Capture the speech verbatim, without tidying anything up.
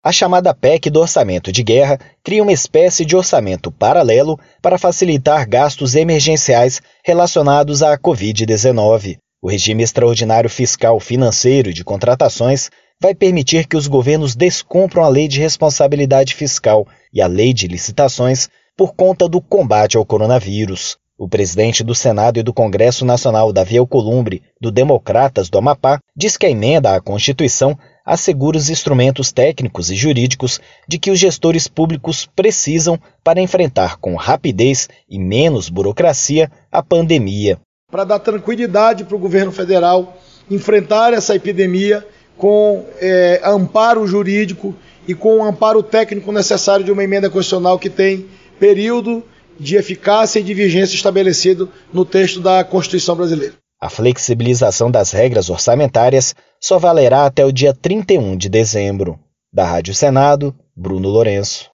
A chamada P E C do Orçamento de Guerra cria uma espécie de orçamento paralelo para facilitar gastos emergenciais relacionados à covid dezenove. O regime extraordinário fiscal, financeiro e de contratações vai permitir que os governos descumpram a Lei de Responsabilidade Fiscal e a Lei de Licitações por conta do combate ao coronavírus. O presidente do Senado e do Congresso Nacional, Davi Alcolumbre, do Democratas do Amapá, diz que a emenda à Constituição assegura os instrumentos técnicos e jurídicos de que os gestores públicos precisam para enfrentar com rapidez e menos burocracia a pandemia. Para dar tranquilidade para o governo federal enfrentar essa epidemia com é, amparo jurídico e com o amparo técnico necessário de uma emenda constitucional que tem período de eficácia e de vigência estabelecido no texto da Constituição brasileira. A flexibilização das regras orçamentárias só valerá até o dia trinta e um de dezembro. Da Rádio Senado, Bruno Lourenço.